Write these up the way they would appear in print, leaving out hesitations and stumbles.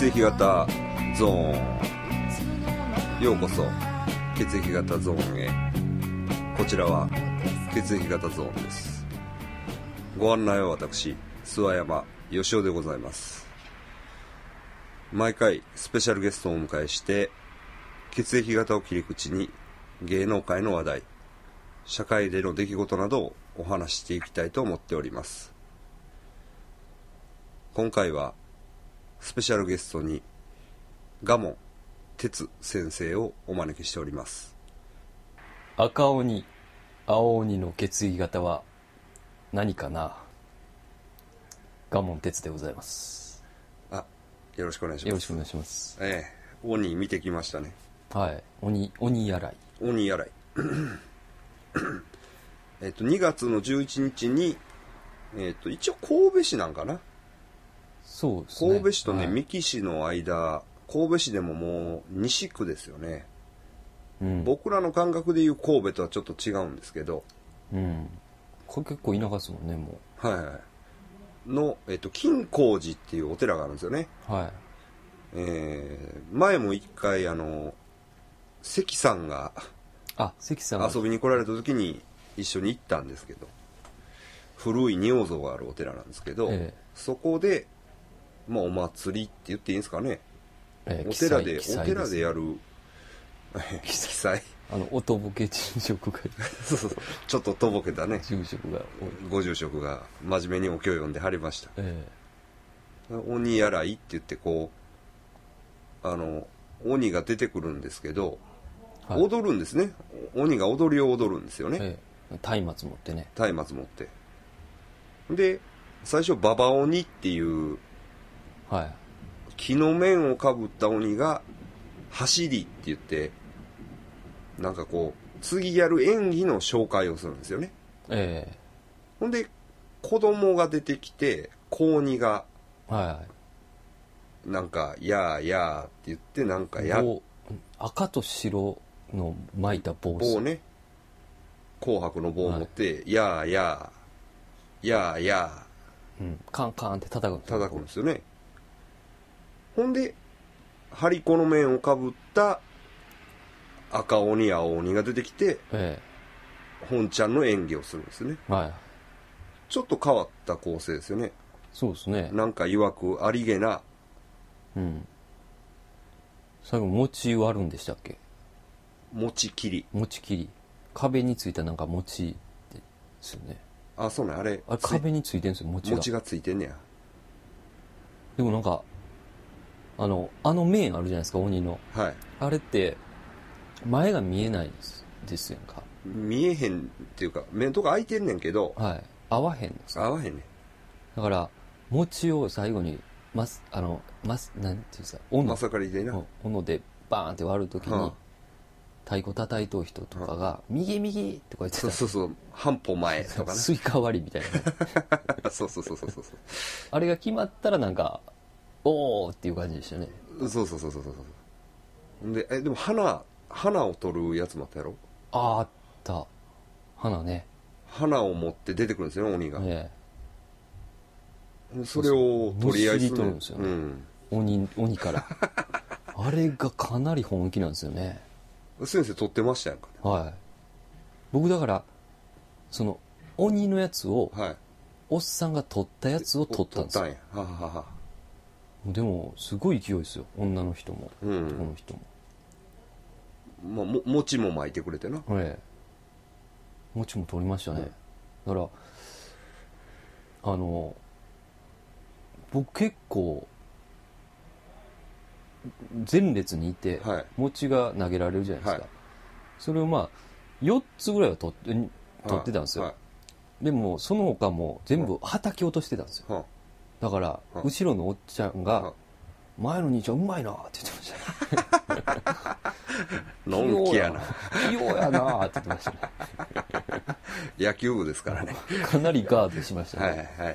液型ゾーン、ようこそ血液型ゾーンへ。こちらは血液型ゾーンです。ご案内は私諏訪山義雄でございます。毎回スペシャルゲストをお迎えして血液型を切り口に芸能界の話題、社会での出来事などをお話ししていきたいと思っております。今回はスペシャルゲストに賀門哲先生をお招きしております。 赤鬼、青鬼の血液型は何かな。賀門哲でございます。 よろしくお願いします。 よろしくお願いします。 鬼見てきましたね。 はい。鬼やらい。 鬼やらい。2月の11日に、一応神戸市なんかな。 そうですね。 神戸市とね、 はい、 三木市の間、神戸市でももう西区ですよね。 うん、 僕らの感覚でいう神戸とはちょっと違うんですけど。 うん。これ結構田舎ですもんね、もう。はいはい。の、金光寺っていうお寺があるんですよね。 はい。 前も一回関さんが関さん遊びに来られた時に一緒に行ったんですけど、古い仁王像があるお寺なんですけど、そこで、まあ、お祭りって言っていいんですかね、お寺でやる記載おとぼけ住職がそうそう、ちょっととぼけたね住職がご住職が真面目にお経を読んではりました。鬼やらいって言ってこう鬼が出てくるんですけど、はい、踊るんですね。鬼が踊りを踊るんですよね。 松明持ってね。 松明持って。で、最初ババ鬼っていう、 はい、 木の面をかぶった鬼が走りって言って、なんかこう次やる演技の紹介をするんですよね。ほんで子供が出てきて、子鬼が、なんかやーやーって言ってなんか赤と白の巻いた棒ね、紅白の棒を持って、やーやーやーやー、カンカンって叩くんですよね。ほんで張り子の面をかぶった赤鬼青鬼が出てきて、本ちゃんの演技をするんですね。ちょっと変わった構成ですよね。 そうですね。 なんか曰くありげな。 最後餅割るんでしたっけ。 餅切り壁についたなんか餅ですよね。 そうね、あれ壁についてんですよ、 餅がついてんねや。 でもなんかあの面あるじゃないですか、鬼の、あれって前が見えないですやんか。 見えへんっていうか面とか開いてんねんけど、 合わへんです。 合わへんねん。 だから餅を最後になんていうんですか、 まさかりでな、 斧でバーンって割るときに、太鼓叩いとう人とかが右ってこうやってた。 そう半歩前とかね、 スイカ割りみたいなそうあれが決まったらなんかおーっていう感じでしたね。 そうでも花を取るやつもあったやろ。 あった花ね。 花を持って出てくるんですよ、鬼が。それを取り合いするんですよね、鬼からあれがかなり本気なんですよね。 先生取ってましたやんかね。 僕だからその鬼のやつを、おっさんが取ったやつを取ったんですよ。でもすごい勢いですよ、女の人も男の人も。 餅も巻いてくれてな。 餅も取りましたね。だから僕結構前列にいて、餅が投げられるじゃないですか。それを4つぐらいは取ってたんですよ。でもその他も全部叩き落としてたんですよ。だから後ろのおっちゃんが「前の兄ちゃんうまいな」って言ってましたのんきやな、 器用やなって言ってましたね野球部ですからね。 かなりガードしましたね。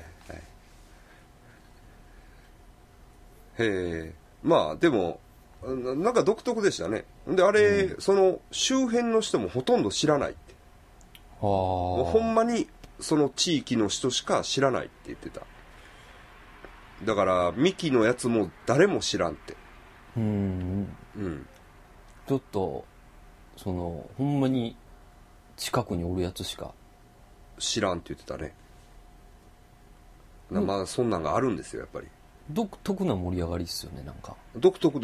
でもなんか独特でしたね。であれ、その周辺の人もほとんど知らないって。もうほんまにその地域の人しか知らないって言ってた。 だからミキのやつも誰も知らんって。 うん。ちょっとそのほんまに近くにおるやつしか知らんって言ってたね。まあそんなんがあるんですよやっぱり。 独特な盛り上がりっすよね、なんか。 独特。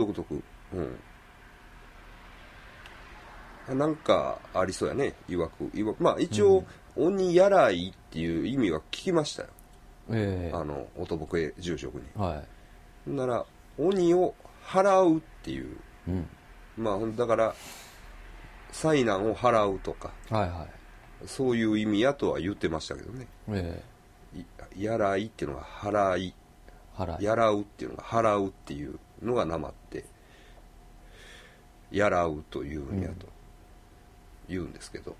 なんかありそうやね、いわく。まあ一応、鬼やらいっていう意味は聞きましたよ。音ボケ住職に。 はい。 なら、鬼を払うっていう。まあだから、災難を払うとか。 はいはい。 そういう意味やとは言ってましたけどね。やらいっていうのが払い。やらうっていうのが払うっていうのがなまって、やらうというんやと言うんですけど。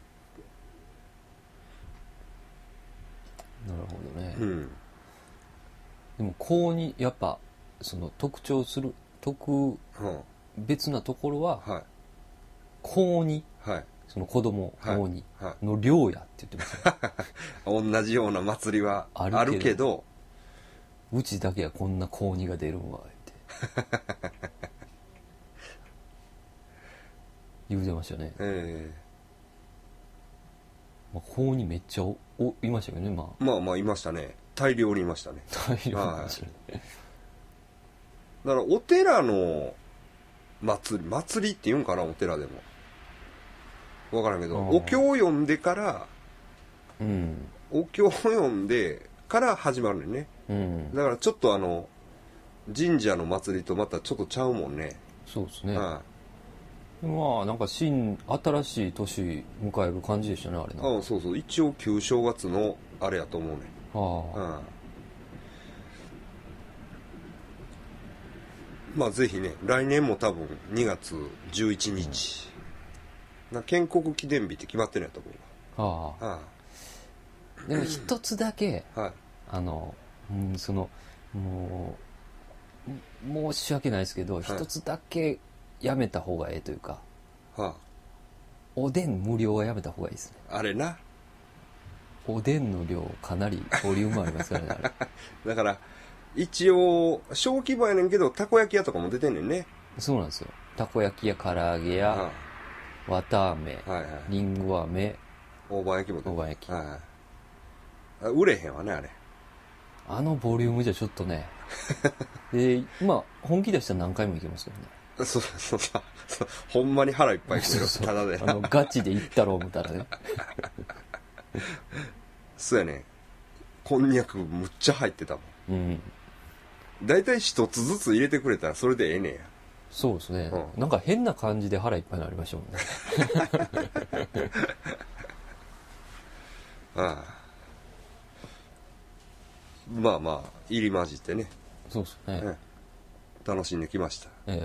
なるほどね。でも高2やっぱその特徴する別なところは、高2、その子供高2の寮やって言ってました、 同じような祭りはあるけどうちだけはこんな高2が出るんわって言うてましたね。まあ、高2めっちゃいましたけどね。 まあいましたね。大量にいましたね。 大量にいましたね。 だからお寺の祭りって言うんかな、お寺でも分からんけど、お経を読んでから、お経を読んでから始まるね。だからちょっと神社の祭りとまたちょっとちゃうもんね。 そうですね。まあなんか新しい年迎える感じでしたね、あれな。 そう。一応旧正月のあれやと思うね。まあぜひね、来年も多分2月11日、建国記念日って決まってるんやと思う。でも一つだけ、そのもう申し訳ないですけど、一つだけやめた方がええというか、おでん無料はやめた方がいいですね。 あれな。 おでんの量かなりボリュームありますからね、あれ。 だから一応小規模やねんけど、たこ焼き屋とかも出てんねんね。 そうなんですよ。たこ焼きや唐揚げや、わたあめ、りんご飴、 大判焼きも大判焼き、 売れへんわね、あれ。 あのボリュームじゃちょっとね。で、まあ本気出したら何回もいけますよね。 そうほんまに腹いっぱいしてる。ただでガチでいったろう思ったらね。 そうやね。こんにゃくむっちゃ入ってたもん。だいたい一つずつ入れてくれたらそれでええねんや。 そうですね。なんか変な感じで腹いっぱいになりましたもんね。 まあ入り混じってね。 そうですね。 楽しんできました。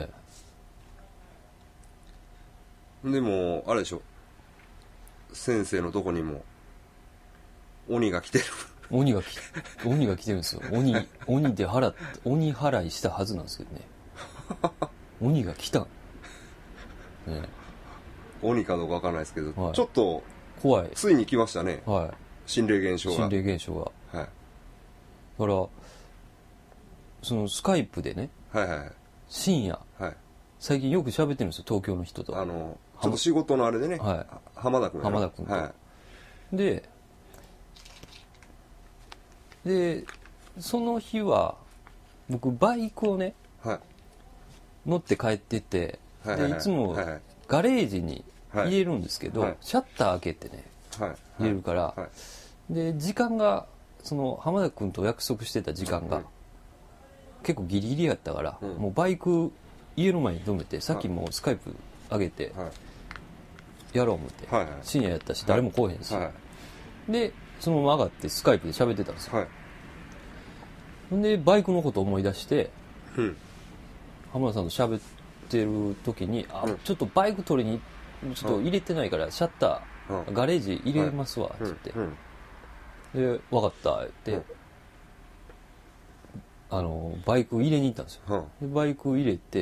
でもあれでしょ、先生のとこにも鬼が来てる。 鬼が来てるんですよ。鬼払いしたはずなんですけどね。鬼が来た。 鬼かどうかわからないですけど、ちょっと怖い。 ついに来ましたね。心霊現象が。だからそのスカイプでね、深夜、最近よく喋ってるんですよ、東京の人と。 ちょっと仕事のあれでね、浜田君と。でその日は僕バイクをね、乗って帰ってて、でいつもガレージに入れるんですけど、シャッター開けてね、入れるから、で時間がその浜田君と約束してた時間が結構ギリギリやったから、もうバイク家の前に止めて、さっきもうスカイプ上げてやろう思って、深夜やったし誰も来おへんし、でそのまま上がってスカイプで喋ってたんですよ。でバイクのこと思い出して、浜田さんと喋ってる時に、ちょっとバイク取りにちょっと入れてないからシャッター、ガレージ入れますわって言って、で分かったって、バイク入れに行ったんですよ。でバイク入れて、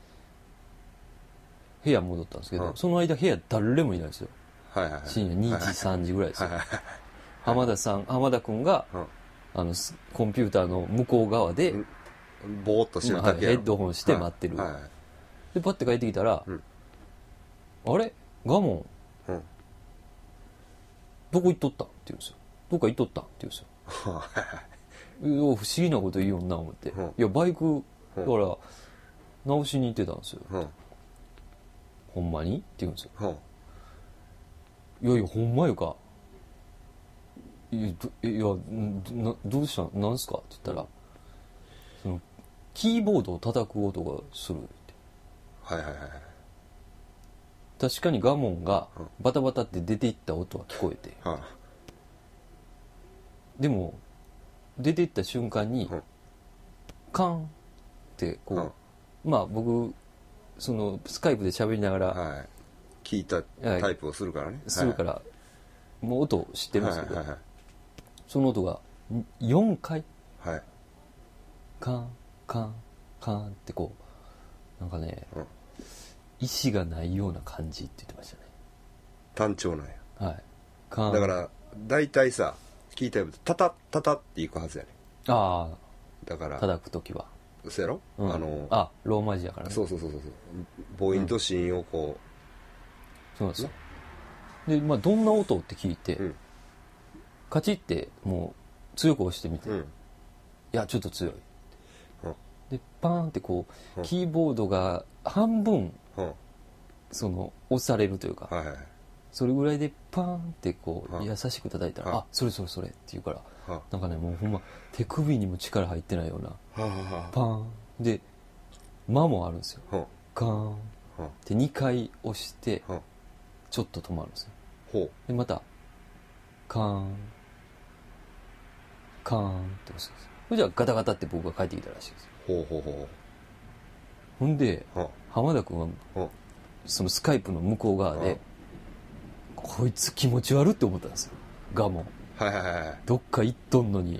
部屋戻ったんですけど、その間部屋誰もいないんですよ。深夜2時3時ぐらいですよ。浜田君がコンピューターの向こう側で、 ぼーっとしてるだけやろ、 ヘッドホンして待ってる。 はいはい、 で、パッて帰ってきたら、あれガモン、どこ行っとったんって言うんですよ。どっか行っとったんって言うんですよ。不思議なこと言うよんな思って。いや、バイク、だから、直しに行ってたんですよ。ほんまにって言うんですよ。いやいや、ほんまよか。いや、どうしたんなんすかって言ったら、その、キーボードを叩く音がするって。 はいはいはい。 確かにガモンがバタバタって出ていった音は聞こえて。でも、出ていった瞬間に、カンってこう、まあ僕、その、スカイプで喋りながら、 聞いたタイプをするからね。 するから、もう音知ってるんですけど、その音が4回、カン、カン、カンってこう、なんかね、意志がないような感じって言ってましたね。 単調なんや。 はい。カン。 だから、大体さ、聞いたようタタッタタっていくはずやね。 ああ。 だから。 叩くときは。 そうやろ、 ローマ字やからね。 そうそうそうそう。母音と子音をこう。そうなんですよ。で、まあ、どんな音って聞いて、カチってもう強く押してみて、いや、ちょっと強い。で、パーンってこう、キーボードが半分、その、押されるというか、それぐらいでパーンってこう、優しく叩いたら、あ、それって言うから、なんかね、もうほんま、手首にも力入ってないような、パーン。で、間もあるんですよ。ガーン。で、2回押して、ちょっと止まるんですよ。で、また、カーン、カーンって押すんですよ。それじゃあガタガタって僕が帰ってきたらしいです。ほんで、浜田君は、そのスカイプの向こう側で、こいつ気持ち悪って思ったんですよ。ガモン。どっか行っとんのに、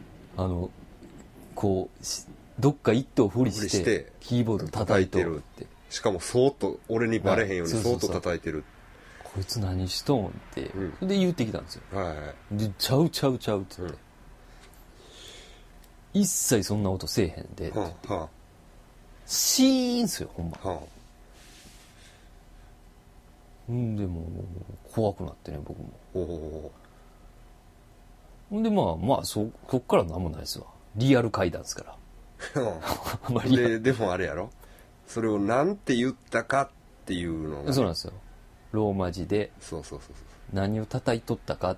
こう、どっか一頭ふりして、キーボード叩いてるって。 しかもそーっと、俺にバレへんようにそーっと叩いてる。 こいつ何しとんって、それで言ってきたんですよ。で、ちゃうって言って。一切そんな音せえへんで、シーンすよ、ほんま。でもう怖くなってね、僕も。ほんでまあそっから何もないですわ。リアル階段ですから。 でもあれやろ、それをなんて言ったかっていうのが、 そうなんですよ。ローマ字で何を叩いとったか、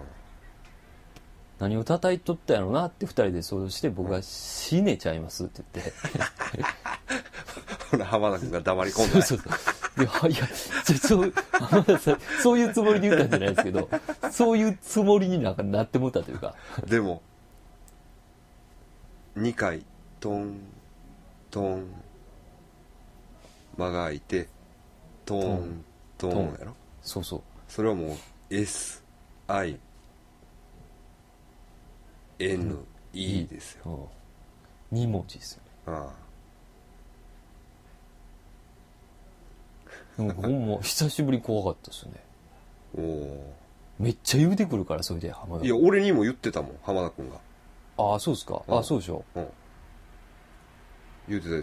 何を叩いとったやろなって2人で想像して、僕が死ねちゃいますって言ってほら浜田君が黙り込んだ。 そういや、浜田さん、そういうつもりで言ったんじゃないですけど、そういうつもりになってもったというか。 でも、2回、トン、トン、間が空いて、トン、トンやろ。 そうそう。 それはもう、S、I、N、E ですよ。 2文字ですよね。ほんま久しぶりに怖かったですよね。めっちゃ言うてくるから、それで浜田。 いや、俺にも言ってたもん、浜田君が。 ああ、そうですか。あ、そうでしょ。 言って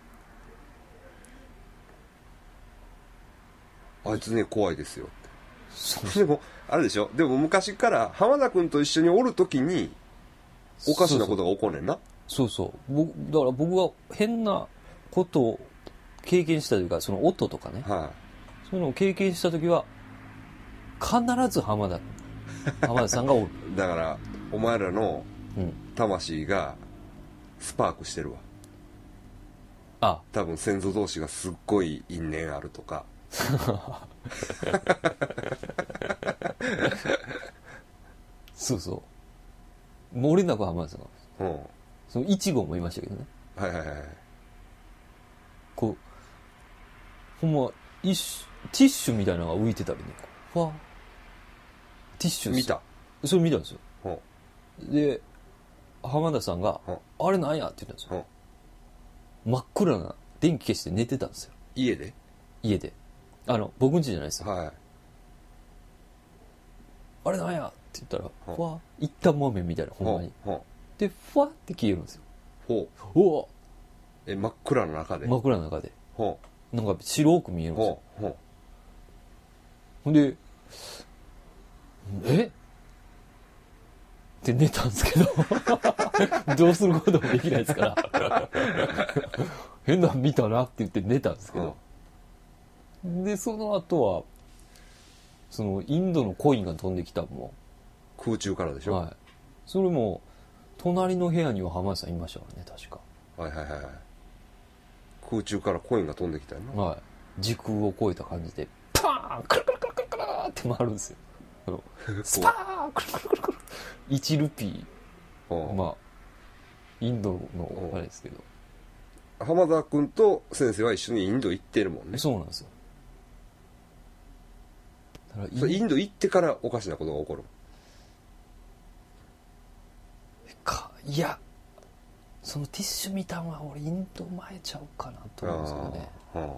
た。あいつね、怖いですよって。でも、あれでしょ、でも昔から浜田君と一緒におるときに、おかしなことが起こんねんな。 そうそう。だから僕が変なことを経験したというか、その音とかね。そういうのを経験したときは、必ず浜田さんがおる。 だから、お前らの魂がスパークしてるわ。多分先祖同士がすっごい因縁あるとか。 そうそう。漏れなく浜田さんが。その1号もいましたけどね。こう、ほんま、ティッシュみたいなのが浮いてたりね。ファー。ティッシュ見た。 それ見たんですよ。で、浜田さんが、あれなんやって言ったんですよ。真っ暗な電気消して寝てたんですよ。 家で。 僕ん家じゃないですよ。あれなんやって言ったら、ふわ一旦木綿みたいな、ほんまに。で、ふわって消えるんですよ。 ほう。うわ真っ暗の中で。 真っ暗の中で。 ほなんか白く見えるんですよ。ほんで、って寝たんですけど、どうすることもできないですから、変なの見たなって言って寝たんですけど、で、その後は、そのインドのコインが飛んできたのも、 空中からでしょ。 はい。それも、隣の部屋には浜田さんいましたからね、確か。 はいはいはい。空中からコインが飛んできたよな。 はい。時空を超えた感じで、パーンくるくるくるくるくるって回るんですよ。スパーンくるくるくるくる1ルピー。まあ、インドのあれですけど。 浜田君と先生は一緒にインド行ってるもんね。 そうなんですよ。 だからインド行ってからおかしなことが起こる。 いや、そのティッシュ見たんは俺インド前ちゃうかなと思うんですけどね。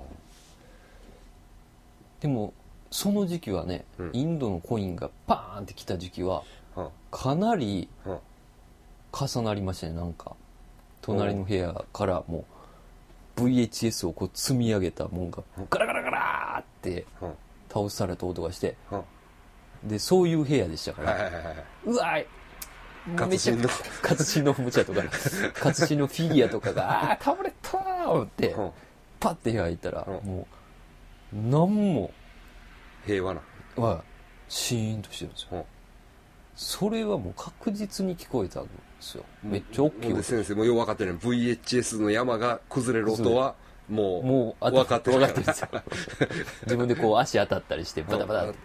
でもその時期はね、インドのコインがパーンってきた時期はかなり重なりましたね。なんか隣の部屋からもう VHS をこう積み上げたもんがガラガラガラーって倒された音がして、でそういう部屋でしたから、うわーめちゃくちゃ活心のおもちゃとか活心のフィギュアとかが倒れたー思ってパッて部屋行ったらもう何も平和なシーンとしてるんですよ。それはもう確実に聞こえたんですよ。めっちゃ大きい音。 先生もよう分かってない。 VHS の山が崩れる音はもう分かってるんですよ。自分でこう足当たったりしてバタバタって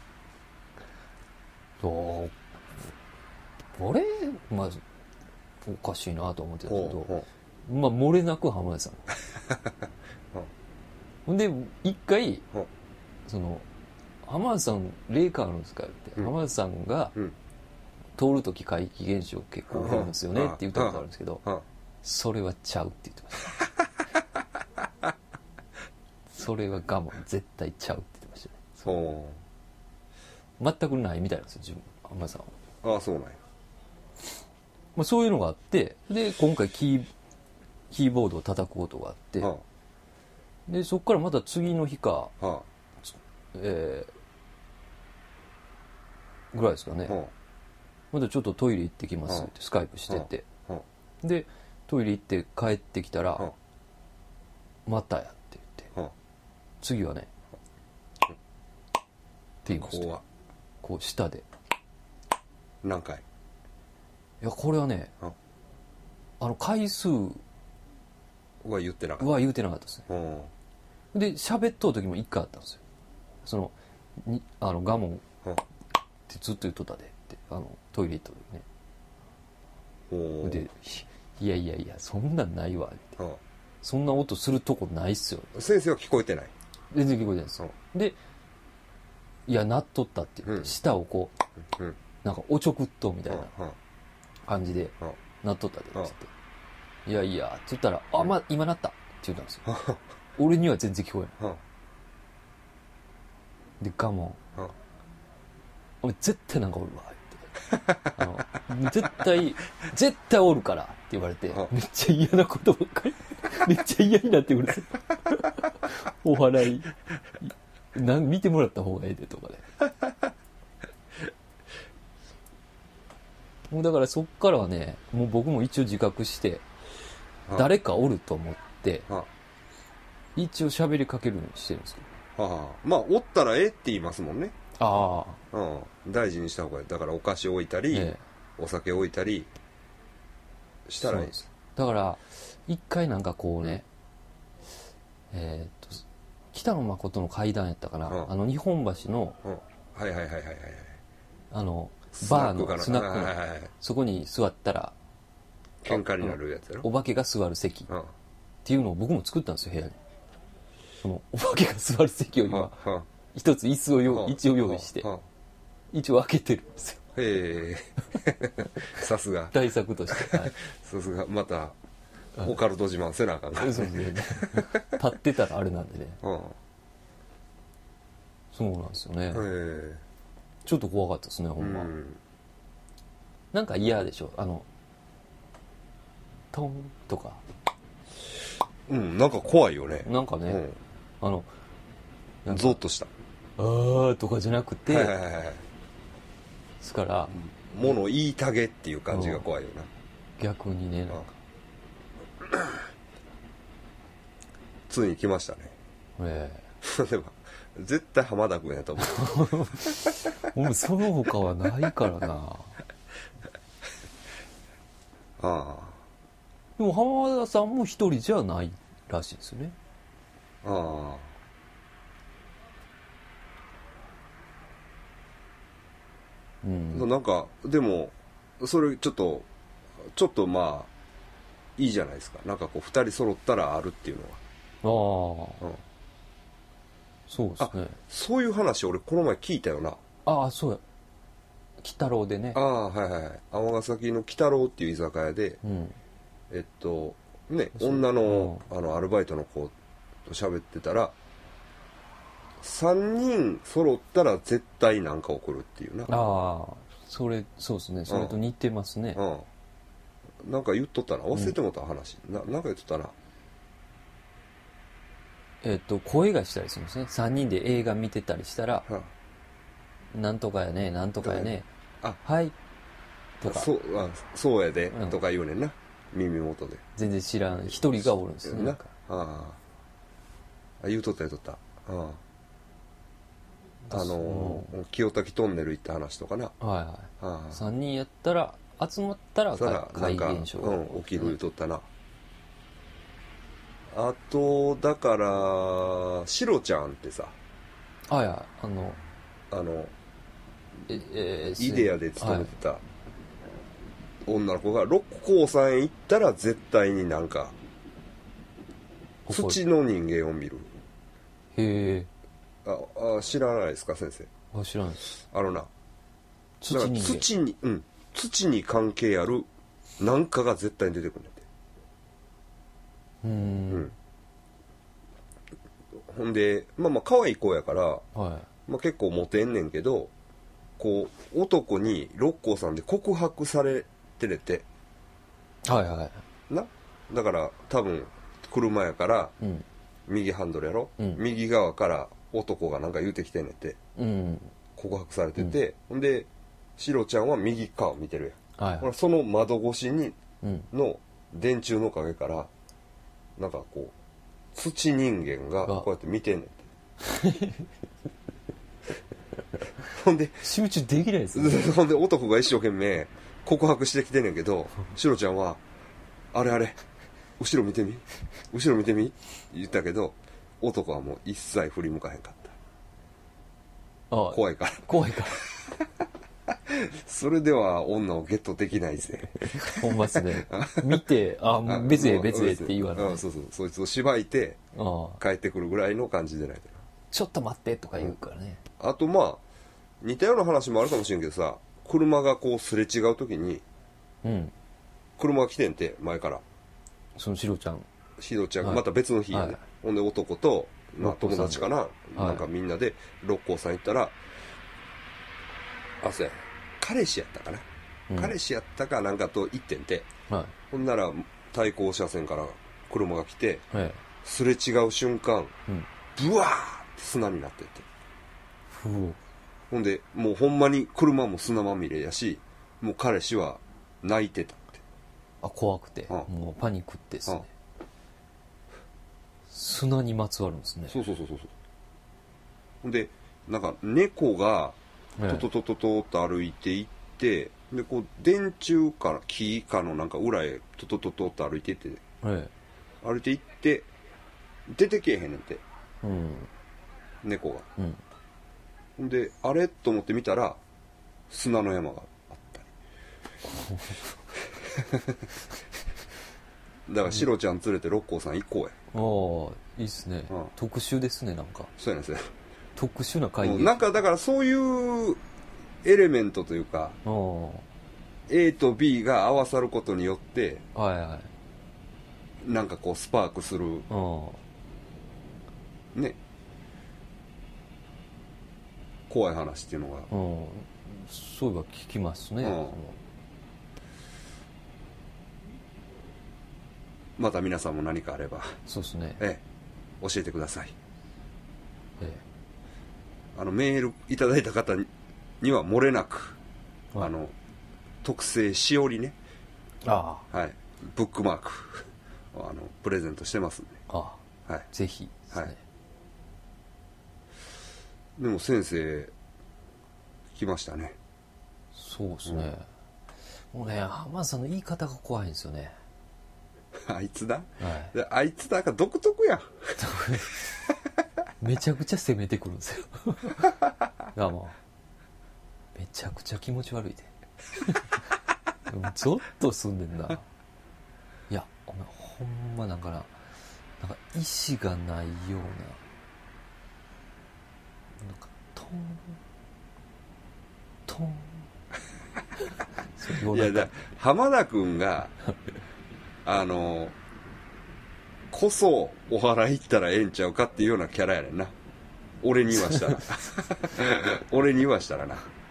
あれまあおかしいなと思ってたけど、まあ漏れなく浜田さんほんで一回その浜田さん霊感あるんですかって、浜田さんが通るとき怪奇現象結構起こるんですよねって言ったことあるんですけど、それはちゃうって言ってましたそれは我慢絶対ちゃうって言ってましたね。全くないみたいなんですよ、自分浜田さんは。 ああそうなんや。 まあ、そういうのがあって、で今回キーボードを叩く音があって、でそこからまた次の日か、ぐらいですかね、またちょっとトイレ行ってきますってスカイプしてて、でトイレ行って帰ってきたら、またやって言って、次はねって言いました。こう下で何回？ いやこれはね、回数は言ってなかった。 は言うてなかったですね。で喋っとう時も1回あったんですよ。その我慢ってずっと言っとったでってトイレ行った時ね。でいやいやいやそんなんないわって、そんな音するとこないっすよ。 先生は聞こえてない？ 全然聞こえてないです。でいやなっとったって言って、舌をこう、なんかおちょくっとみたいな感じでなっとったでって言って、いやいやって言ったら、今なったって言ったんですよ。俺には全然聞こえない。で我慢、俺絶対なんかおるわって絶対おるからって言われて、めっちゃ嫌なことばっかりめっちゃ嫌になってくるんですよお笑い見てもらった方がええでとかでもうだからそっからはね、もう僕も一応自覚して誰かおると思って一応喋りかけるようにしてるんですよ。 まあおったらええって言いますもんね。 大事にした方がいい。だからお菓子置いたり、お酒置いたりしたらいいです。 だから一回なんかこうね、北野誠の階段やったかな、日本橋のバーのスナックのそこに座ったら喧嘩になるやつやろ。 お化けが座る席っていうのを僕も作ったんですよ、部屋に。そのお化けが座る席を今一つ椅子を一応用意して一応開けてるんですよ。 へえさすが対策として、 さすがまたオカルト自慢せなあかんね。 そうですね立ってたらあれなんでね、そうなんですよね。 ちょっと怖かったですね、ほんま。なんか嫌でしょ、トンとか。 なんか怖いよね。 なんかね、ゾッとした。 あーとかじゃなくて、ですから、 物言いたげっていう感じが怖いよな。 逆にね、なんか。 ついに来ましたね。でも絶対浜田君やと思う。 もうその他はないからな。でも浜田さんも一人じゃないらしいですよね。 なんかでもそれちょっとまあいいじゃないですか。なんかこう2人揃ったらあるっていうのは。 そうですね。 そういう話俺この前聞いたよな。 そうや。鬼太郎でね。 尼崎の鬼太郎っていう居酒屋で、女のアルバイトの子と喋ってたら、3人揃ったら絶対なんか起こるっていうな。 そうですね。それと似てますね。 なんか言っとったな。忘れてもった話。なんか言っとったな。 声がしたりするんですね。3人で映画見てたりしたら、なんとかやね、なんとかやね、はいとか、 そうやで、とか言うねんな。耳元で。 全然知らん一人がおるんですよね。 言うとった言うとった。清滝トンネル行った話とかな。 3人やったら集まったら怪現象が起きる言うとったな。あとだからシロちゃんってさ、イデアで勤めてた女の子が六甲山へ行ったら絶対になんか土の人間を見る。 へえ。知らないですか先生。 知らないです。 土に関係あるなんかが絶対に出てくるんだって。ほんで可愛い子やから、結構モテんねんけど、こう男に六甲山で告白されてれて、だから多分車やから、右ハンドルやろ、右側から男がなんか言うてきてんねんって、告白されてて、ほんでシロちゃんは右側見てるやん、その窓越しにの電柱の陰からなんかこう土人間がこうやって見てんねんってほんで集中できないですね。 ほんで男が一生懸命告白してきてんねんけど、シロちゃんはあれ後ろ見てみ言ったけど、男はもう一切振り向かへんかった。怖いからそれでは女をゲットできないぜ。 ほんまっすね。見て別へって言わない。 そいつをしばいて帰ってくるぐらいの感じでないとな。 ちょっと待ってとか言うからね。 あと似たような話もあるかもしれんけどさ、車がこうすれ違う時に、車が来てんて前から、 そのシロちゃんがまた別の日やね、ほんで男と、友達かな、なんかみんなで六甲山行ったら、そうや、彼氏やったかな、彼氏やったかなんかと行ってんて、ほんなら対向車線から車が来て、すれ違う瞬間、ブワーって砂になってて、ほんでもうほんまに車も砂まみれやし、もう彼氏は泣いてたって。 怖くて、もうパニックってですね。砂にまつわるんですね。 そうほんでなんか猫がトトトトトと歩いていって、でこう電柱から木かのなんか裏へトトトトと歩いていって、歩いていって出てけえへんねんて、猫が。ほんであれと思って見たら砂の山があったりだからシロちゃん連れて六甲山行こうや。いいっすね。特殊ですね、なんか。 そうやねん。 特殊な会議。 なんかだからそういうエレメントというか、A と B が合わさることによって、なんかこうスパークする怖い話っていうのが、 そういえば聞きますね、 また皆さんも何かあればそうですね、 教えてください。メールいただいた方には漏れなく、特製しおりね、ブックマークプレゼントしてますんで、 ぜひですね。 でも先生来ましたね。 そうですね、もうね、浜田さんの言い方が怖いんですよね。 あいつだ、あいつだが独特やんめちゃくちゃ攻めてくるんですよもうめちゃくちゃ気持ち悪いでゾッとすんねんな。いやお前ほんまなんか意志がないような、なんかトンいやだ浜田君がこそお祓い行ったらええんちゃうかっていうようなキャラやねんな、俺に言わしたら俺に言わしたらな、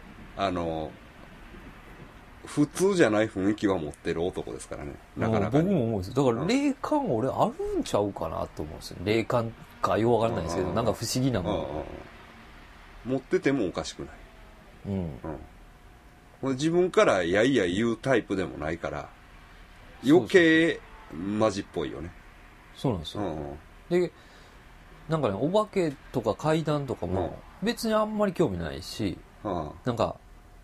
普通じゃない雰囲気は持ってる男ですからね、なかなか、 僕も思うんですよ。だから霊感俺あるんちゃうかなと思うんですよ。霊感かようわからないですけど、なんか不思議なもの持っててもおかしくない。自分からやいや言うタイプでもないから余計マジっぽいよね。 そうなんですよ、でなんかね、お化けとか怪談とかも別にあんまり興味ないし、なんか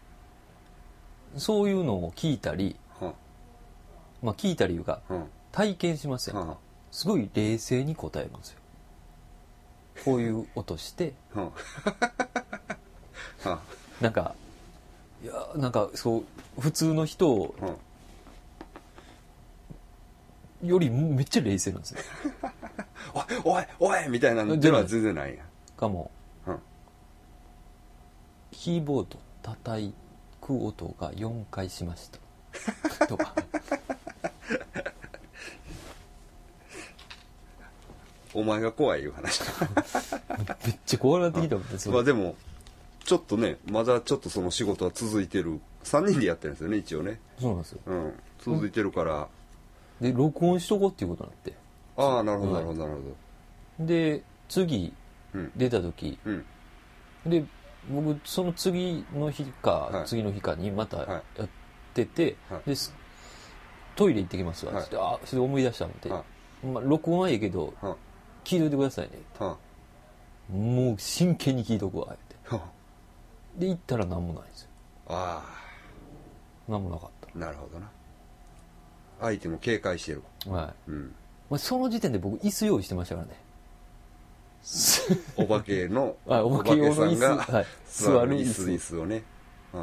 そういうのを聞いたり、聞いたりいうか、体験しますよ、すごい冷静に答えるんですよ。こういう音してなんかいやなんかそう普通の人よりめっちゃ冷静なんですよおいみたいなのでは全然ないやかも、キーボード叩く音が4回しましたとかお前が怖いいう話めっちゃ怖なってきたもんね。 まあでもちょっとね、まだちょっとその仕事は続いてる。3人でやってるんですよね、一応ね。 そうなんですよ、 続いてるから、 で録音しとこうっていうことになって、 ああなるほどなるほどなるほど。で次出た時、で僕その次の日か、次の日かにまたやってて、でトイレ行ってきますわって、それ思い出したのって、録音はいいけど、聞いといてくださいねって、もう真剣に聞いとくわってで行ったら何もないんですよ。何もなかった。 なるほどな。相手も警戒してる。 その時点で僕椅子用意してましたからねお化けのお化け用の椅子、座る椅子をね、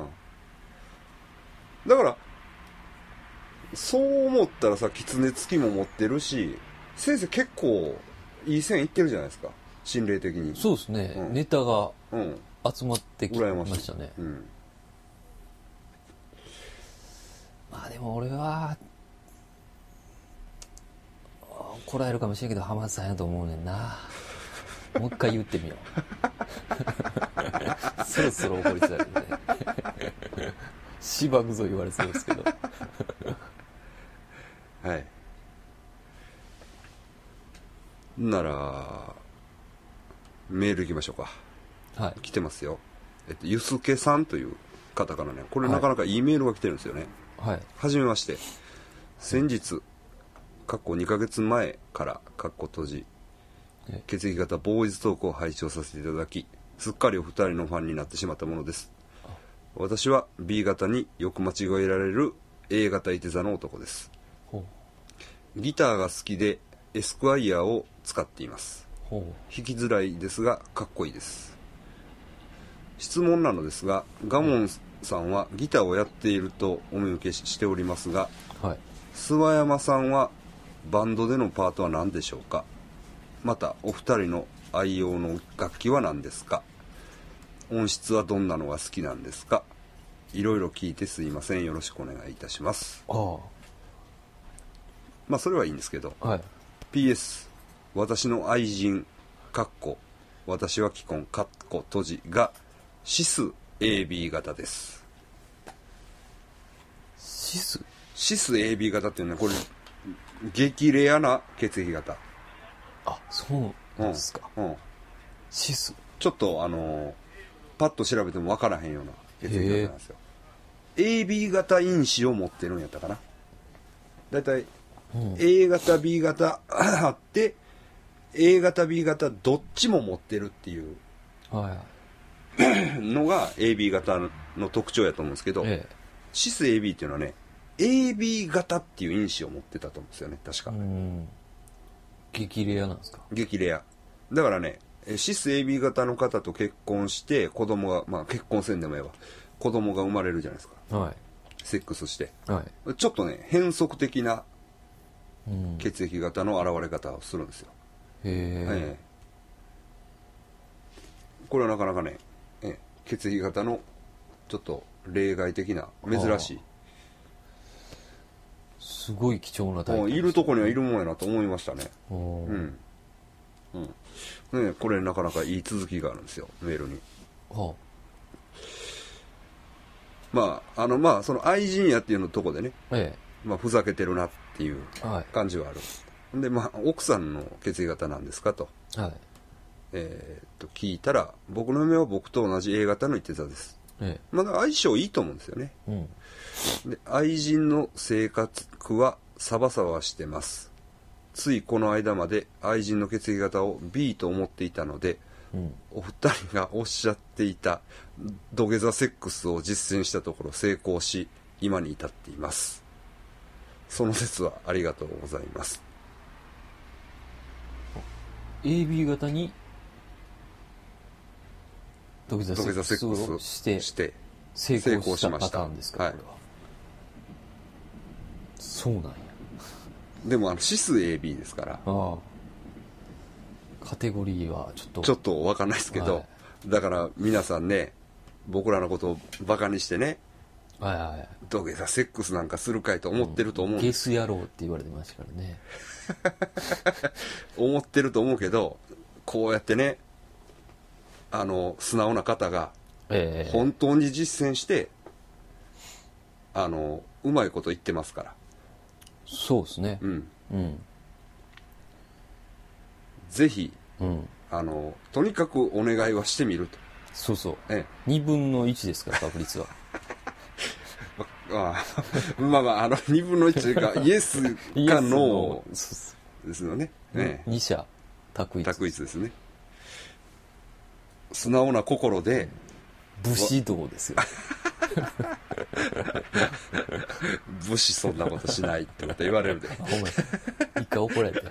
だからそう思ったらさ、狐付きも持ってるし、先生結構いい線いってるじゃないですか、心霊的に。 そうですね、ネタが集まってきましたね。まあでも俺は怒られるかもしれんけど浜田さんやと思うねんな。もう一回言ってみようそろそろ怒りつらいねしばくぞ言われそうですけどならメールいきましょうか。来てますよ。ゆすけさんという方からね、これなかなかいいメールが来てるんですよね。はじめまして。先日2ヶ月前から閉じ血液型ボーイズトークを拝聴させていただき、すっかりお二人のファンになってしまったものです。私は B 型によく間違えられる A 型いて座の男です。ギターが好きでエスクワイヤーを使っています。弾きづらいですがかっこいいです。質問なのですが、ガモンさんはギターをやっているとお見受けしておりますが、諏訪山さんはバンドでのパートは何でしょうか。またお二人の愛用の楽器は何ですか。音質はどんなのが好きなんですか。いろいろ聞いてすいません、よろしくお願いいたします。まあそれはいいんですけど、PS 私の愛人私は既婚閉じがシス AB 型です。 シス AB 型っていうのはこれ激レアな血液型。 あ、そうなんですか。シスちょっとパッと調べても分からへんような血液型なんですよ。AB 型因子を持ってるんやったかな。だいたい A 型 B 型あって A 型 B 型どっちも持ってるっていうのが AB 型の特徴やと思うんですけど、シス AB っていうのはね AB 型っていう因子を持ってたと思うんですよね、確か。 激レアなんですか。 激レアだからね、シス AB 型の方と結婚して子供が、まあ結婚せんでもええわ、子供が生まれるじゃないですか、 はい、 セックスして、 はい、 ちょっとね変則的な血液型の現れ方をするんですよ。これはなかなかね、血液型のちょっと例外的な珍しい、 すごい貴重なタイプ、 いるとこにはいるもんやなと思いましたね。ね、これなかなかいい続きがあるんですよ、メールに。まあその愛人やっていうのとこでね、まあふざけてるなっていう感じはある。で、まあ奥さんの血液型なんですかと、聞いたら、僕の嫁は僕と同じ A 型の一手座です。まだ相性いいと思うんですよね。で、愛人の性格はサバサバしてます。ついこの間まで愛人の血液型を B と思っていたので、お二人がおっしゃっていた土下座セックスを実践したところ成功し、今に至っています。その説はありがとうございます。 AB 型に土下座セックスをして成功したパターンですか、これは。そうなんや。 でもシス AB ですから、 カテゴリーはちょっと分かんないですけど、だから皆さんね、僕らのことをバカにしてね、土下座セックスなんかするかいと思ってると思う。 ゲス野郎って言われてましたからね。 思ってると思うけど、こうやってね、素直な方が本当に実践してうまいこと言ってますから。 そうですね。 ぜひ、とにかくお願いはしてみると。 そうそう、2分の1ですから確率は。 まあ2分の1というかイエスかノーですよね。 2者択一ですね。素直な心で武士道ですよ。 武士そんなことしないってこと言われるで。 お前一回怒られて。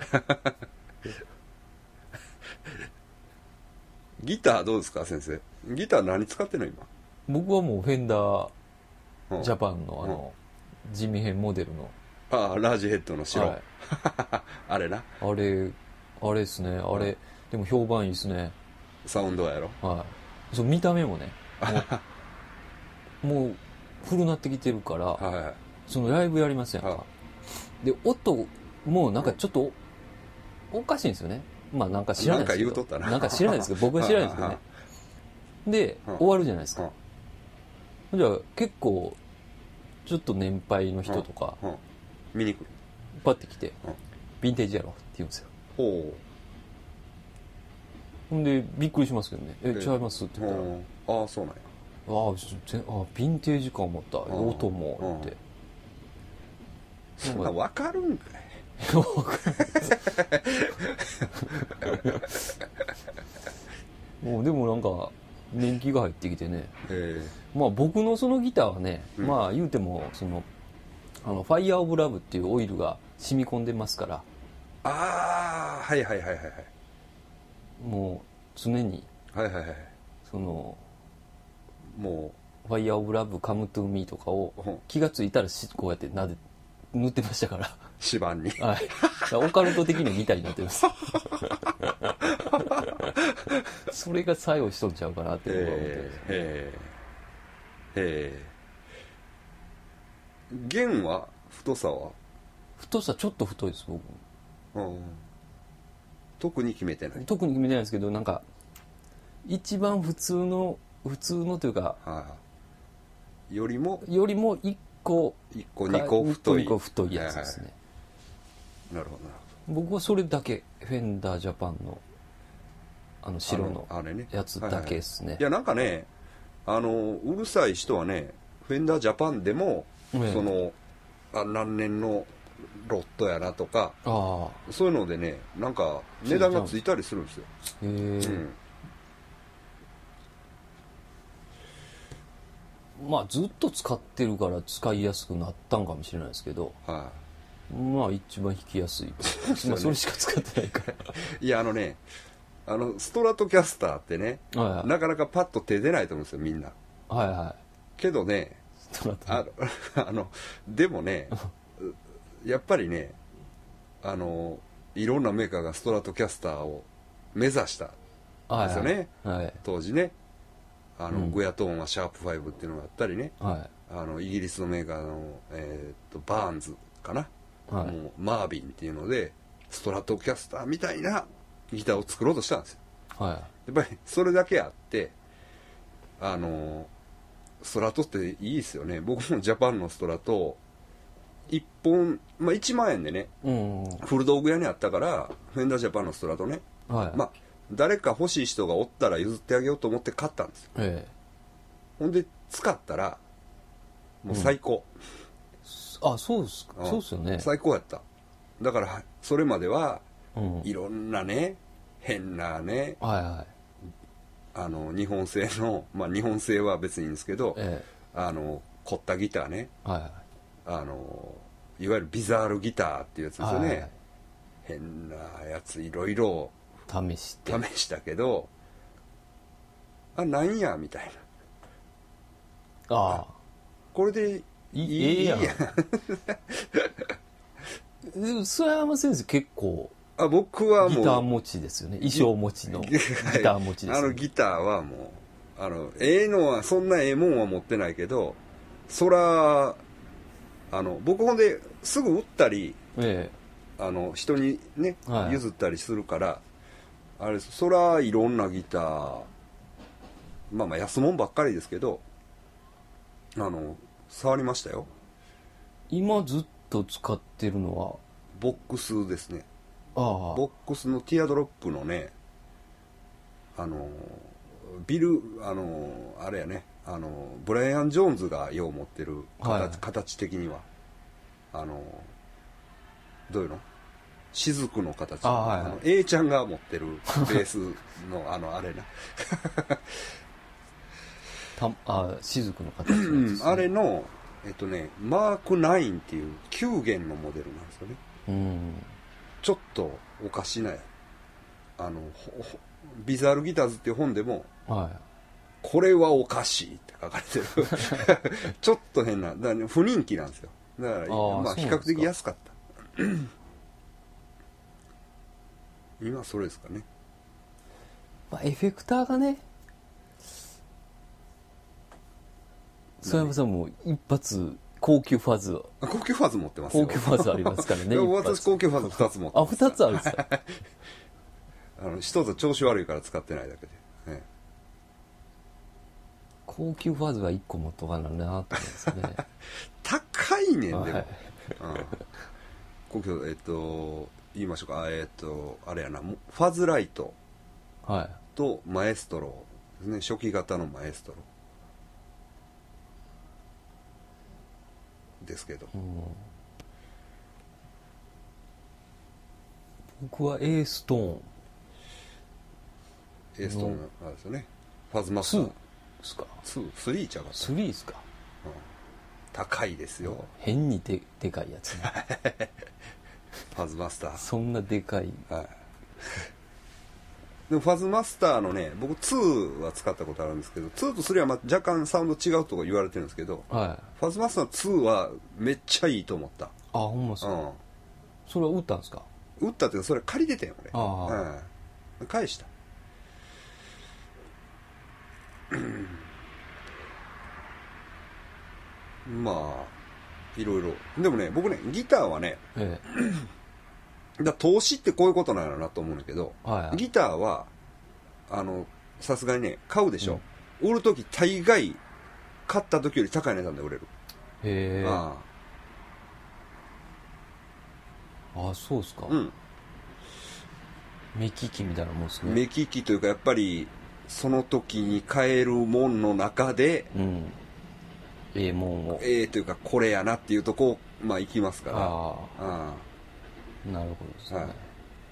ギターどうですか先生。ギター何使ってるの今。 僕はもうフェンダージャパンの地味編モデルのラージヘッドの白、あれな、 あれですね。あれでも評判いいですね。 サウンドやろ。 そう、見た目もね、もう古なってきてるから、そのライブやりますやんか。で音もなんかちょっとおかしいんですよね。まあなんか知らないですけど、なんか知らないですけど、僕は知らないですけどね。で終わるじゃないですか。じゃあ結構ちょっと年配の人とか見に来る、 パッて来てヴィンテージやろって言うんですよ。ほんでびっくりしますけどね。違いますって言ったら、 そうなんや。 ヴィンテージか思った、音もって。 そんな分かるんかい。 もうでもなんか年季が入ってきてね、まあ僕のそのギターはね、まあ言うてもそのファイヤーオブラブっていうオイルが染み込んでますから。 はいもう常にそのもうファイヤーオブラブカムトゥーミーとかを気がついたらこうやって塗ってましたから、 指板に。 オカルト的なギターになってます。それが作用しとんちゃうかなって僕は思ってます。 弦は太さちょっと太いです僕。 特に決めてない。 特に決めてないんですけど、なんか一番普通の普通のというか、 よりも 1個 2個太い 2個太いやつですね、 なるほどなるほど。僕はそれだけフェンダージャパンの白のやつだけですね。 いやなんかねうるさい人はねフェンダージャパンでも、その何年のロットやなとかそういうのでねなんか値段がついたりするんですよ。 まあずっと使ってるから使いやすくなったんかもしれないですけど、まあ一番弾きやすいまあそれしか使ってないからいやストラトキャスターってね、なかなかパッと手出ないと思うんですよみんな。けどねでもねやっぱりねいろんなメーカーがストラトキャスターを目指したんですよね、当時ね。グヤトーンはシャープ5っていうのがあったりね、イギリスのメーカーの、バーンズかな、もうマービンっていうのでストラトキャスターみたいなギターを作ろうとしたんですよ、やっぱりそれだけあってストラトっていいですよね。僕もジャパンのストラト1本、まあ、1万円でね、古道具屋にあったからフェンダージャパンのストラトね、まあ誰か欲しい人がおったら譲ってあげようと思って買ったんですよ、ほんで使ったらもう最高、 そうですか、そうですよね。 最高やった。だからそれまではいろんなね変なね、日本製の、まあ日本製は別にいいんですけど、凝ったギターね、いわゆるビザールギターっていうやつですよね、変なやついろいろ試したけどなんやみたいな、これでいいやんでも須山先生結構僕はもうギター持ちですよね。衣装持ちのギター持ちですよね。 ギターはもうのはそんなもんは持ってないけど、そら僕ほんですぐ売ったり、人にね、譲ったりするからそらいろんなギターまあ安物ばっかりですけど触りましたよ。 今ずっと使ってるのはボックスですね。ボックスのティアドロップのねビルあれやねブライアン・ジョーンズがよう持ってる形的にはどういうの雫の形、A ちゃんが持ってるベースのあれな雫の形のやつ、 あれのマーク9っていう9弦のモデルなんですよね。ちょっとおかしなビザールギターズっていう本でも、これはおかしいって書かれてるちょっと変なだから、不人気なんですよ。だからまあ比較的安かった今それですかね。 エフェクターがね、曽山さんも一発高級ファズ持ってますよ。 高級ファズありますからね私高級ファズ2つ持ってます。 2つあるんですか一つ調子悪いから使ってないだけで、 高級ファズは1個持っとかななと思うんですね高いねんでも、高級言いましょうか。あれやな、ファズライトとマエストロですね。初期型のマエストロですけど、 僕は A ストーンあれですよね。ファズマスター 2ですか。 3ちゃうかった。 3ですか、 高いですよ。 変にでかいやつねファズマスターそんなでかい、 でもファズマスターのね、僕2は使ったことあるんですけど、2と3は若干サウンド違うとか言われてるんですけど、ファズマスター2はめっちゃいいと思った。 ほんまですか、それは売ったんですか。 売ったっていうかそれ借りてたよ俺。返したまあいろいろ。でもね、僕ねギターはね、投資ってこういうことなんやろなと思うんだけど、ギターはさすがにね買うでしょ、 売るとき大概買ったときより高い値段で売れる。 へえ。 ああ、そうですか。 うん。 目利きみたいなもんですね。 目利きというか、やっぱりその時に買えるもんの中で、 うん。ええもんを。 というかこれやなっていうとこまあ行きますから。 ああ。 なるほどですね。はい、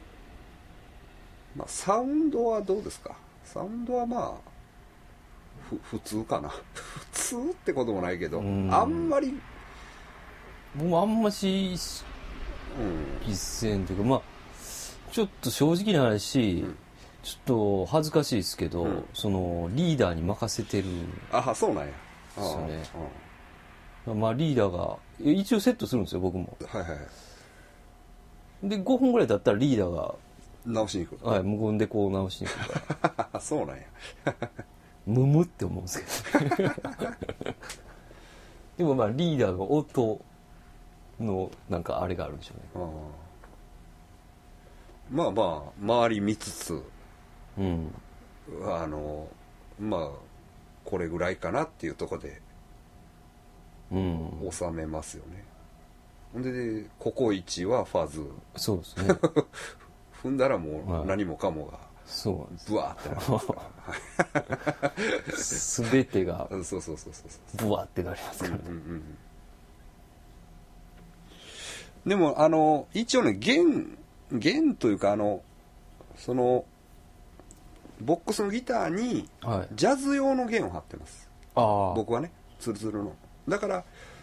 まあサウンドはどうですか？サウンドはまあ普通かな。普通ってこともないけど、あんまり僕もあんまし一線というか、まあちょっと正直な話、ちょっと恥ずかしいですけど、そのリーダーに任せてる。 あ、そうなんや。 ですよね。まあリーダーが一応セットするんですよ、僕も。 はいはい。 で5分ぐらい経ったらリーダーが直しに行く。 はい、無言でこう直しに行くから。そうなんや。 むむって思うんですけど。でもまあリーダーの音のなんかあれがあるんでしょうね。 まあまあ周り見つつ、 うん、 まあこれぐらいかなっていうところで収めますよね。でココイチはファズ。 そうですね。 踏んだらもう何もかもがそうなんです。 ブワーってなる。 全てがそうブワーってなりますからね。 でも一応ね弦というかそのボックスのギターにジャズ用の弦を貼ってます。僕はね、ツルツルの。だから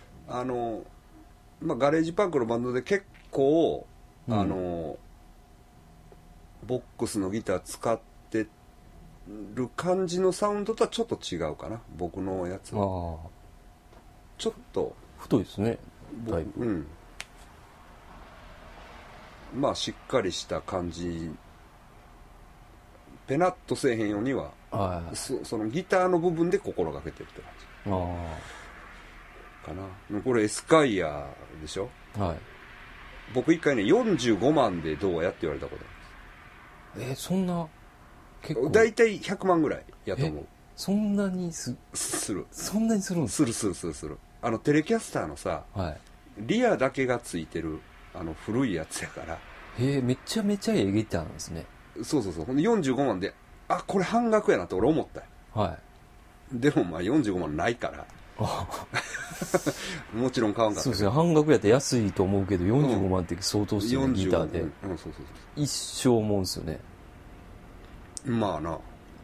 まあ、ガレージパンクのバンドで結構ボックスのギター使ってる感じのサウンドとはちょっと違うかな、僕のやつは。ちょっと太いですね、だいぶ。 まあしっかりした感じ、ペナッとせえへんようには、そのギターの部分で心がけてるって感じかな。これエスカイアでしょ。はい。僕一回ね45万でどうやって言われたことあるんです。そんな結構大体100万ぐらいやと思う。 そんなにする。そんなにするんですか？ する。テレキャスターのさ、リアだけがついてる古いやつやから。 めちゃめちゃええギターなんですね。 そう45万で、あ、これ半額やなって俺思ったよ。はい。でもまあ45万ないからもちろん買わんかった。 そうですね、半額やったら安いと思うけど45万って相当ですよね、ギターで。一生もんですよね。 まあな。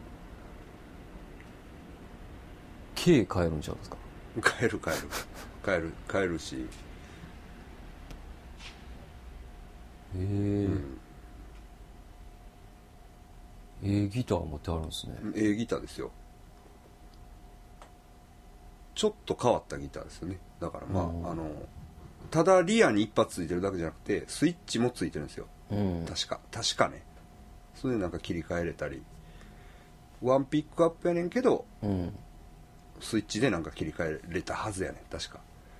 K 買えるんちゃうんですか？ 買えるし。 ギター持ってあるんですね。 ギターですよ。ちょっと変わったギターですよね。だからまあ、ただリアに一発ついてるだけじゃなくてスイッチもついてるんですよ。確かね。それでなんか切り替えれたり、ワンピックアップやねんけど、スイッチでなんか切り替えれたはずやねん、確か。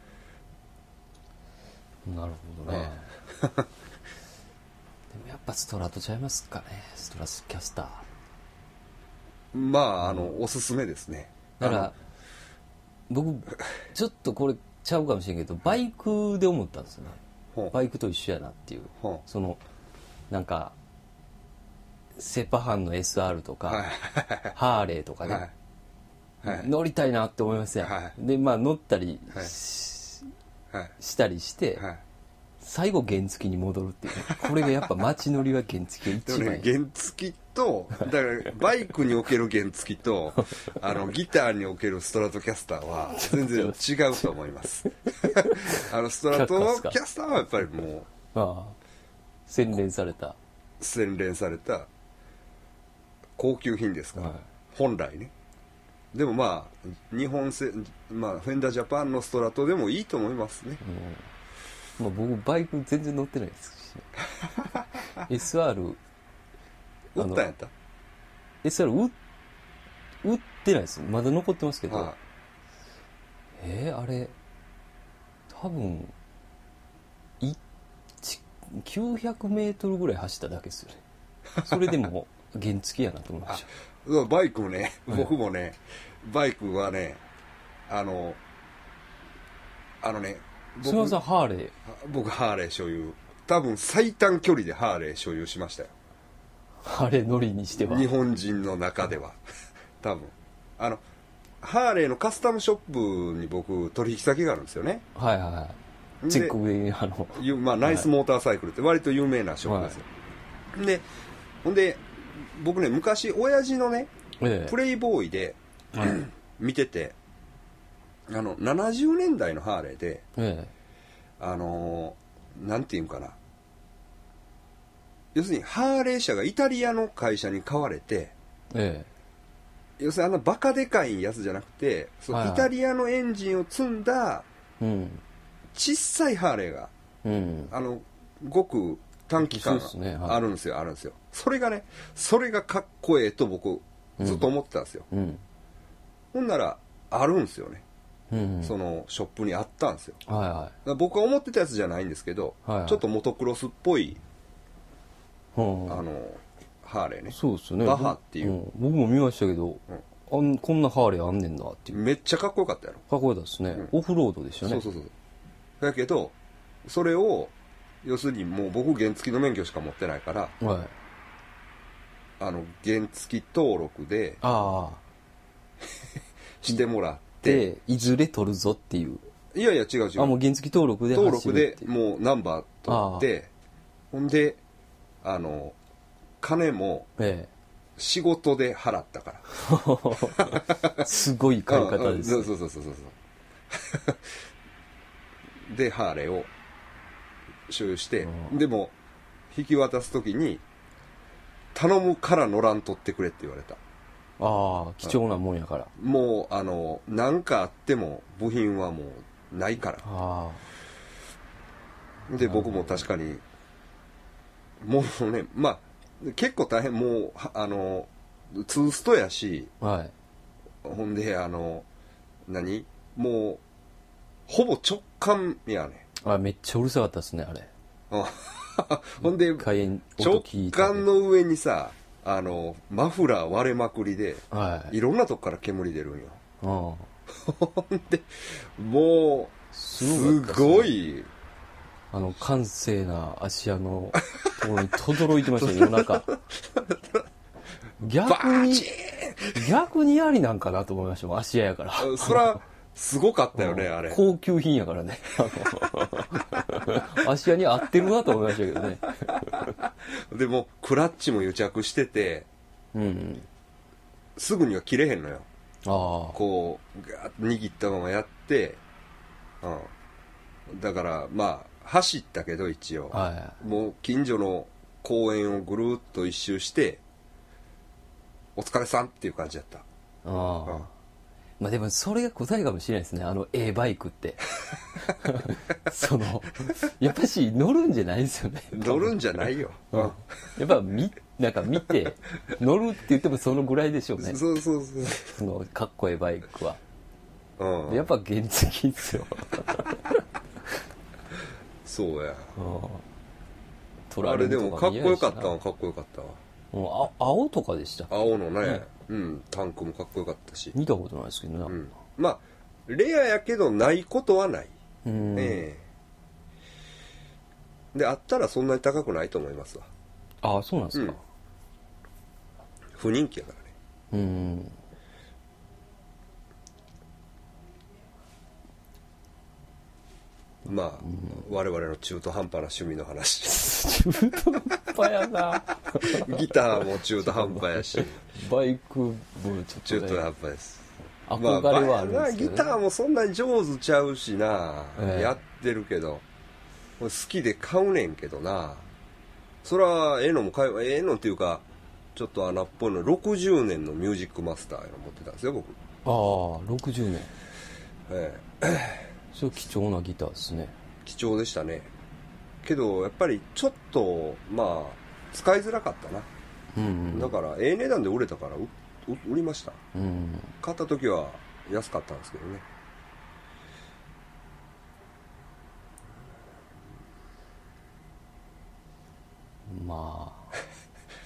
なるほどね。でもやっぱストラトちゃいますかね、ストラスキャスター。まあおすすめですね。 だから僕ちょっとこれちゃうかもしれんけど、バイクで思ったんですよね。バイクと一緒やなっていう。そのなんかセパハンの SR とか、ハーレーとかね、乗りたいなって思いますやん。でまあ乗ったりしたりして、最後原付に戻るっていう、これがやっぱ街乗りは原付が一番いい。 原付とだからバイクにおける原付とギターにおけるストラトキャスターは全然違うと思いますストラトキャスターはやっぱりもう洗練された高級品ですから、本来ね。でもまあ日本製、まあフェンダージャパンのストラトでもいいと思いますね。 まあ、僕バイク全然乗ってないですし、SR 売ったんやった？ SR 売ってないです。まだ残ってますけど、あれ多分900メートルぐらい走っただけですよね。それでも原付やなと思いましバイクもね、僕もね、バイクはね、 菅原さんハーレー？ 僕ハーレー所有。多分最短距離でハーレー所有しましたよ。 ハーレー乗りにしては。 日本人の中では。多分。ハーレーのカスタムショップに僕取引先があるんですよね。 はいはいはい。チェック上まあ、ナイスモーターサイクルって割と有名なショップですよ。はい、で、ほんで、僕ね、昔、親父のね、プレイボーイで、見てて、70年代のハーレーで、なんていうんかな。要するに、ハーレー車がイタリアの会社に買われて、要するにバカでかいやつじゃなくて、イタリアのエンジンを積んだ、小さいハーレーが、ごく短期間あるんですよ、あるんですよ。それがかっこええと僕、ずっと思ってたんですよ。ほんなら、あるんですよね。そのショップにあったんですよ。僕が思ってたやつじゃないんですけど、ちょっとモトクロスっぽい、ハーレーね。 そうですね。 バハっていう。 僕も見ましたけど、こんなハーレーあんねんなっていう。 めっちゃかっこよかったやろ。 かっこよかったですね。オフロードでしたね。 そう。だけど、それを、要するにもう僕原付の免許しか持ってないから、原付登録で、してもらって、 いずれ取るぞっていう。 いやいや違う。 もう原付登録で登録でもうナンバー取って、ほんで、金も、仕事で払ったから。 すごい買い方です。 そう。で、ハーレーを所有して、でも、引き渡すときに、頼むから乗らんとってくれって言われた。 貴重なもんやから。 もう、なんかあっても、部品はもう、ないから。で、僕も確かに、もうね、まあ、結構大変、もう、ツーストやし、ほんで、もう、ほぼ直感やね。 めっちゃうるさかったですね、あれ。 ほんで、直感の上にさ、マフラー割れまくりで、いろんなとこから煙出るんよ。ほんで、もう、すごい、 閑静な芦屋のところに轟いてましたよ、夜中。逆にありなんかなと思いましたもん、芦屋やから。 そら、すごかったよね、あれ。 高級品やからね。芦屋に合ってるなと思いましたけどね。 でも、クラッチも癒着してて、すぐには切れへんのよ。こう、ガーッと握ったままやって、だから、まあ、走ったけど一応、もう近所の公園をぐるっと一周して、お疲れさんっていう感じだった。 まあでもそれが答えかもしれないですね、バイクって。やっぱし乗るんじゃないですよね。 乗るんじゃないよ。 やっぱなんか見て、乗るって言ってもそのぐらいでしょうね。 そう。 そのかっこいいバイクは。やっぱ原付ですよ。 そうや。あれでもかっこよかったわ、かっこよかったわ。 青とかでしたっけ？ 青のね、タンクもかっこよかったし。 見たことないですけどな。 まあ、レアやけどないことはない。で、あったらそんなに高くないと思いますわ。 そうなんですか。 不人気やからね。まあ、我々の中途半端な趣味の話。 中途半端やな。 ギターも中途半端やし。 バイクもちょっと中途半端です。 憧れはあるんですけど、 ギターもそんなに上手ちゃうしな、やってるけど。好きで買うねんけどな。そら、のものっていうか、ちょっと穴っぽいの、60年のミュージックマスターの持ってたんですよ、僕。 60年。それ貴重なギターですね。 貴重でしたね。けどやっぱりちょっとまあ使いづらかったな。だから値段で売れたから売りました。買った時は安かったんですけどね。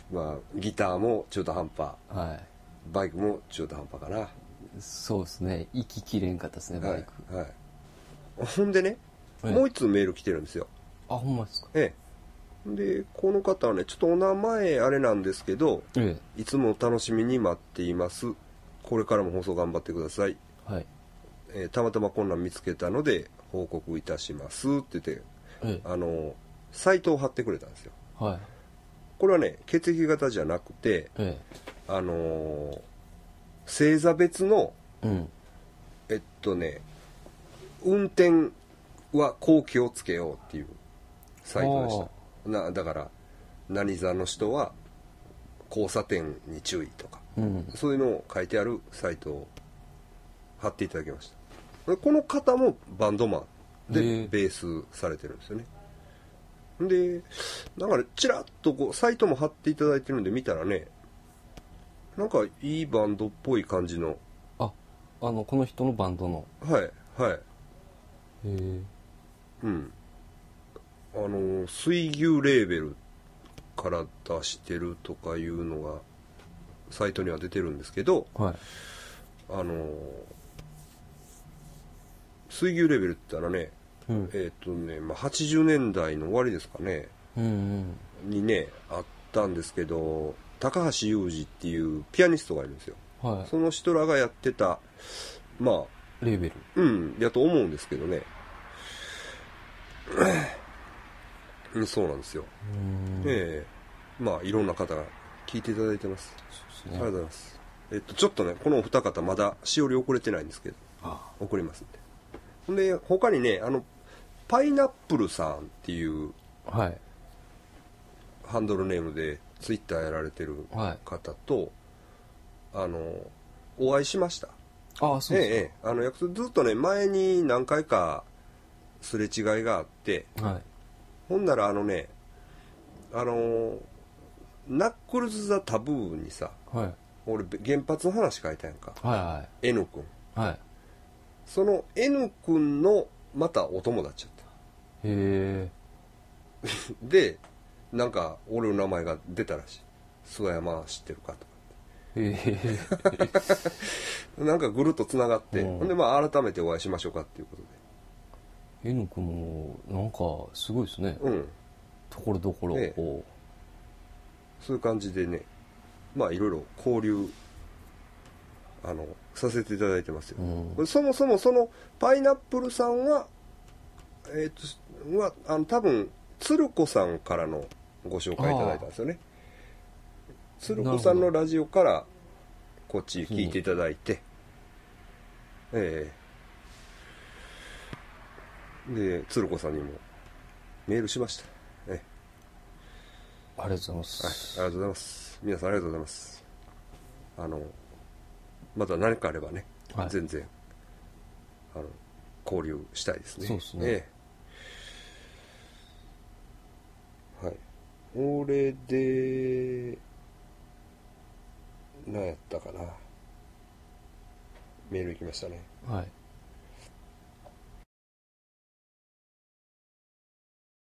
まあギターも中途半端、 はい、 バイクも中途半端かな。 そうですね、行ききれんかったですね、バイク。 はい。ほんでね、もう一通メール来てるんですよ。 あ、ほんまですか。 ええ。で、この方はね、ちょっとお名前あれなんですけど、いつも楽しみに待っています。これからも放送頑張ってください。 はい。 たまたまこんなん見つけたので報告いたしますって言って、サイトを貼ってくれたんですよ。はい。これはね、血液型じゃなくて、星座別の、運転はこう気をつけようっていうサイトでした。だから何座の人は交差点に注意とか、そういうのを書いてあるサイトを貼っていただきました。この方もバンドマンでベースされてるんですよね。で、だからちらっとこうサイトも貼っていただいてるんで見たらね、なんかいいバンドっぽい感じの、 この人のバンドの、 はいはい、水牛レーベルから出してるとかいうのがサイトには出てるんですけど、はい、水牛レベルって言ったらね、80年代の終わりですかね、にねあったんですけど、高橋裕二っていうピアニストがいるんですよ。はい、その人らがやってた、まあレーベル、 やと思うんですけどね。そうなんですよ。まあいろんな方が聞いていただいてます。そうですね、ありがとうございます。ちょっとね、このお二方まだしおり送れてないんですけど、送りますんで。ほんで他にね、パイナップルさんっていう、はい、ハンドルネームでツイッターやられてる方と、お会いしました。 ああ、そうですか。 ずっとね、前に何回かすれ違いがあって、はい、ほんならナックルズ・ザ・タブーにさ、はい、俺原発の話書いたやんか、はいはい、N 君、はい、その N 君のまたお友達だった。へえ。でなんか俺の名前が出たらしい。諏訪山知ってるかとか。へえ。なんかぐるっとつながって、ほんでまあ改めてお会いしましょうかっていうことで。 N 君もなんかすごいですね。ところどころ、 そういう感じでね、まあいろいろ交流させていただいてますよ。そもそもそのパイナップルさんは多分鶴子さんからのご紹介いただいたんですよね。鶴子さんのラジオからこっち聞いていただいて、で鶴子さんにもメールしました。 ありがとうございます。 はい、ありがとうございます。皆さんありがとうございます。また何かあればね、はい、全然交流したいですね。 そうですね。 はい。俺で何やったかな。メール行きましたね。 はい。